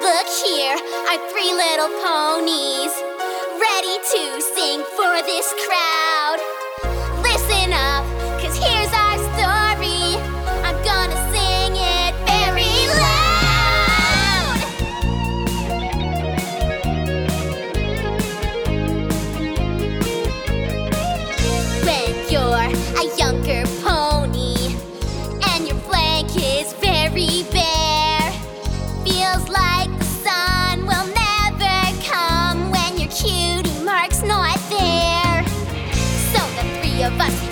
Look here, our three little ponies, ready to sing for this crowd. Listen up, 'cause here's our story. I'm gonna sing it very loud. When you're a younger pony and your flank is very bare, feels like the sun will never come when your cutie mark's not there. So the three of us